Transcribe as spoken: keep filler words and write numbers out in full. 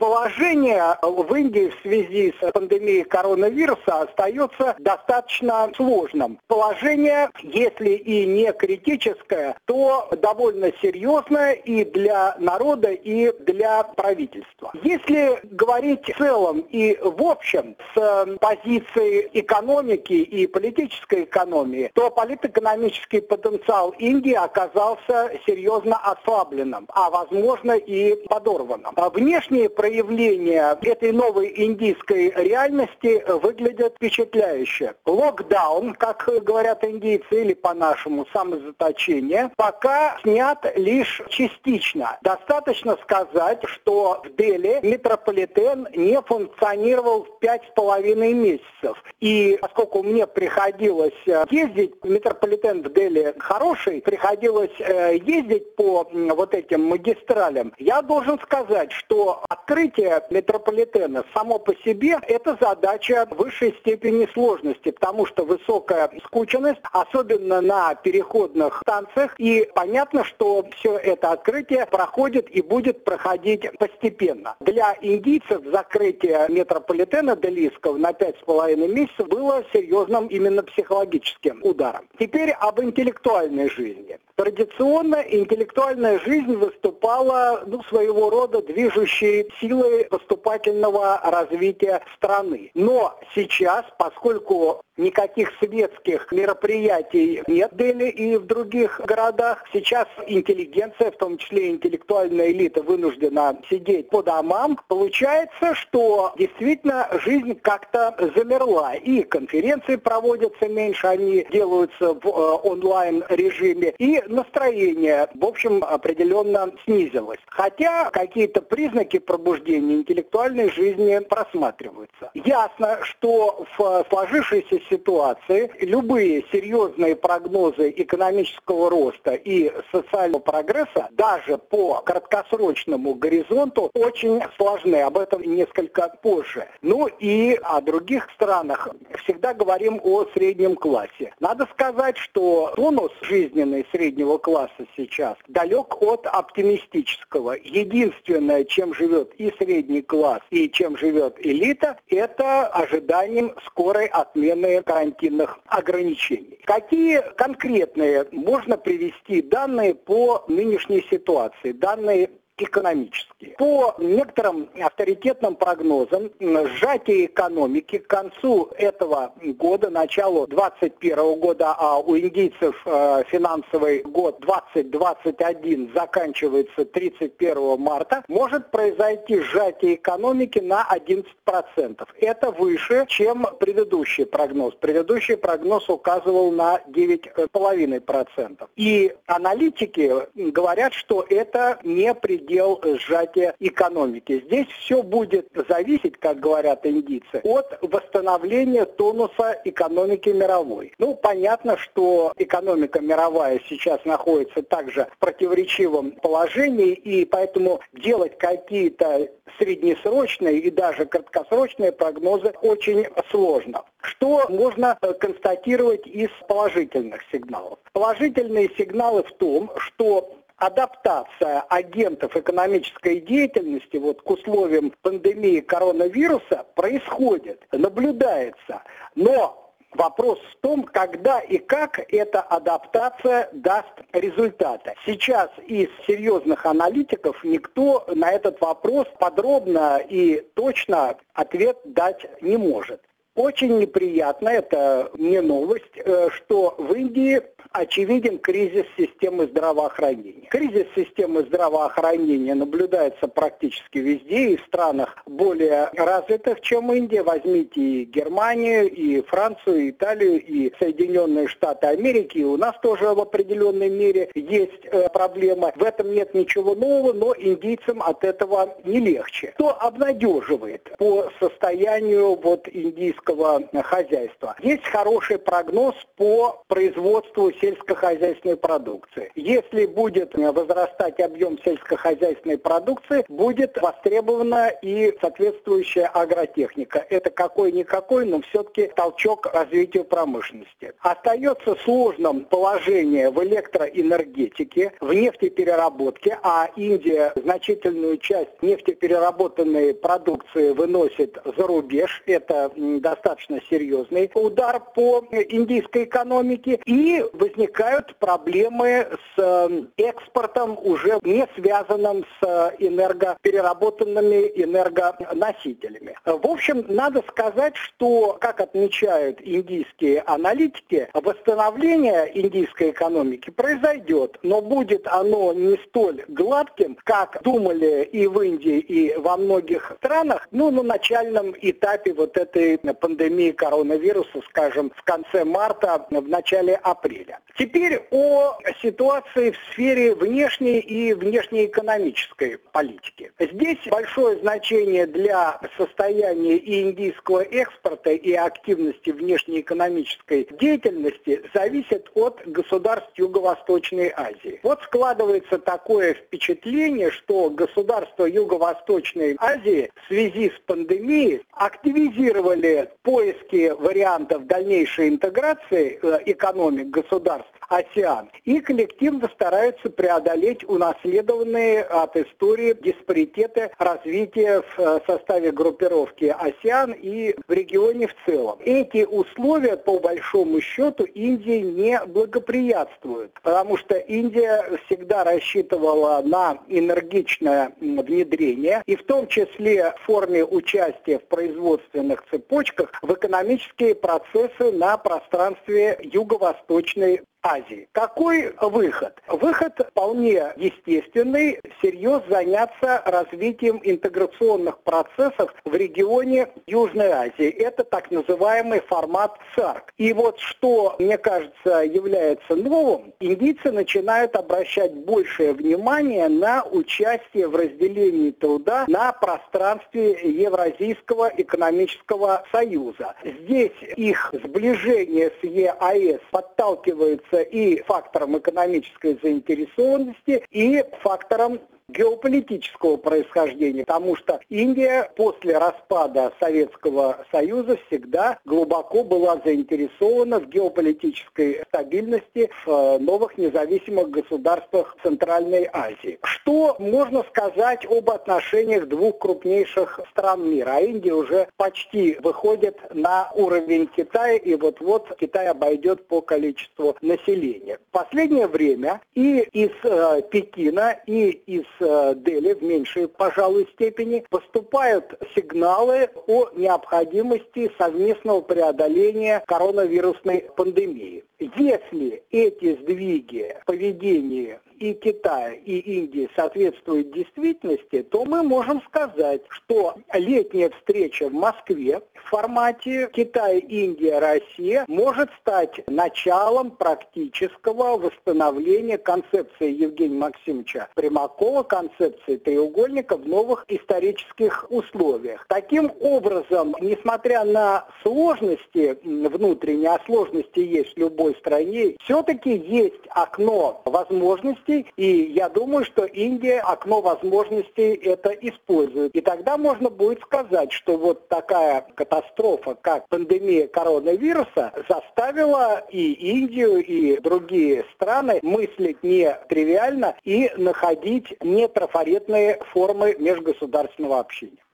Положение в Индии в связи с пандемией коронавируса остается достаточно сложным. Положение, если и не критическое, то довольно серьезное и для народа, и для правительства. Если говорить в целом и в общем с позиции экономики и политической экономии, то политэкономический потенциал Индии оказался серьезно ослабленным, а возможно и подорванным. Внешние проявления этой новой индийской реальности выглядят впечатляюще. Локдаун, как говорят индийцы, или по-нашему самозаточение, пока снят лишь частично. Достаточно сказать, что в Дели метрополитен не функционировал пять с половиной месяцев. И поскольку мне приходилось ездить, метрополитен в Дели хороший, приходилось ездить по вот этим магистралям, я должен сказать, что открытие метрополитена само по себе – это задача высшей степени сложности, потому что высокая скученность, особенно на переходных станциях, и понятно, что все это открытие проходит и будет проходить постепенно. Для индийцев закрытие метрополитена делийского на пять с половиной месяцев было серьезным именно психологическим ударом. Теперь об интеллектуальной жизни. Традиционно интеллектуальная жизнь выступала, ну, своего рода движущей силой поступательного развития страны. Но сейчас, поскольку никаких светских мероприятий нет в Дели и в других городах, сейчас интеллигенция, в том числе интеллектуальная элита, вынуждена сидеть по домам. Получается, что действительно жизнь как-то замерла. И конференции проводятся меньше, они делаются в э, онлайн-режиме. И настроение, в общем, определенно снизилось. Хотя какие-то признаки пробуждения интеллектуальной жизни просматриваются. Ясно, что в сложившейся ситуации любые серьезные прогнозы экономического роста и социального прогресса даже по краткосрочному горизонту очень сложны. Об этом несколько позже. Ну и о других странах всегда говорим о среднем классе. Надо сказать, что тонус жизненный среднего класса сейчас далек от оптимистического. Единственное, чем живет и средний класс, и чем живет элита, это ожиданием скорой отмены карантинных ограничений. Какие конкретные можно привести данные по нынешней ситуации, данные экономические? По некоторым авторитетным прогнозам, сжатие экономики к концу этого года, началу двадцать первого года, а у индийцев э, финансовый год двадцать двадцать один заканчивается тридцать первого марта, может произойти сжатие экономики на одиннадцать процентов. Это выше, чем предыдущий прогноз. Предыдущий прогноз указывал на девять целых пять десятых процента. И аналитики говорят, что это не предел сжатия экономики. Здесь все будет зависеть, как говорят индийцы, от восстановления тонуса экономики мировой. Ну, понятно, что экономика мировая сейчас находится также в противоречивом положении, и поэтому делать какие-то среднесрочные и даже краткосрочные прогнозы очень сложно. Что можно констатировать из положительных сигналов? Положительные сигналы в том, что адаптация агентов экономической деятельности вот к условиям пандемии коронавируса происходит, наблюдается. Но вопрос в том, когда и как эта адаптация даст результаты. Сейчас из серьезных аналитиков никто на этот вопрос подробно и точно ответ дать не может. Очень неприятно, это не новость, что в Индии очевиден кризис системы здравоохранения. Кризис системы здравоохранения наблюдается практически везде, и в странах более развитых, чем Индия. Возьмите и Германию, и Францию, и Италию, и Соединенные Штаты Америки. И у нас тоже в определенной мере есть э, проблема. В этом нет ничего нового, но индийцам от этого не легче. Что обнадеживает по состоянию вот индийского индийского хозяйства. Есть хороший прогноз по производству сельскохозяйственной продукции. Если будет возрастать объем сельскохозяйственной продукции, будет востребована и соответствующая агротехника. Это какой-никакой, но все-таки толчок развитию промышленности. Остается сложным положение в электроэнергетике, в нефтепереработке, а Индия значительную часть нефтепереработанной продукции выносит за рубеж. Это достаточно серьезный удар по индийской экономике. И возникают проблемы с экспортом, уже не связанным с энергопереработанными энергоносителями. В общем, надо сказать, что, как отмечают индийские аналитики, восстановление индийской экономики произойдет, но будет оно не столь гладким, как думали и в Индии, и во многих странах, ну, на начальном этапе вот этой пандемии коронавируса, скажем, в конце марта, в начале апреля. Теперь о ситуации в сфере внешней и внешнеэкономической политики. Здесь большое значение для состояния и индийского экспорта, и активности внешнеэкономической деятельности зависит от государств Юго-Восточной Азии. Вот складывается такое впечатление, что государства Юго-Восточной Азии в связи с пандемией активизировали поиски вариантов дальнейшей интеграции экономик государств АСЕАН и коллективно стараются преодолеть унаследованные от истории диспаритеты развития в составе группировки АСЕАН и в регионе в целом. Эти условия, по большому счету, Индии не благоприятствуют, потому что Индия всегда рассчитывала на энергичное внедрение, и в том числе в форме участия в производственных цепочках в экономические процессы на пространстве Юго-Восточной Азии. Какой выход? Выход вполне естественный, всерьез заняться развитием интеграционных процессов в регионе Южной Азии. Это так называемый формат САРК. И вот что, мне кажется, является новым, индийцы начинают обращать большее внимание на участие в разделении труда на пространстве Евразийского экономического союза. Здесь их сближение с ЕАЭС подталкивается и фактором экономической заинтересованности, и фактором геополитического происхождения, потому что Индия после распада Советского Союза всегда глубоко была заинтересована в геополитической стабильности в новых независимых государствах Центральной Азии. Что можно сказать об отношениях двух крупнейших стран мира? А Индия уже почти выходит на уровень Китая, и вот-вот Китай обойдет по количеству населения. В последнее время и из э, Пекина, и из Дели в меньшей, пожалуй, степени поступают сигналы о необходимости совместного преодоления коронавирусной пандемии. Если эти сдвиги в поведении и Китая, и Индии соответствуют действительности, то мы можем сказать, что летняя встреча в Москве в формате Китай, Индия, Россия может стать началом практического восстановления концепции Евгения Максимовича Примакова, концепции треугольника в новых исторических условиях. Таким образом, несмотря на сложности внутренние, а сложности есть в любой стране, все-таки есть окно возможностей, и я думаю, что Индия окно возможностей это использует. И тогда можно будет сказать, что вот такая катастрофа, как пандемия коронавируса, заставила и Индию, и другие страны мыслить не тривиально и находить нетрафаретные формы межгосударственного общения.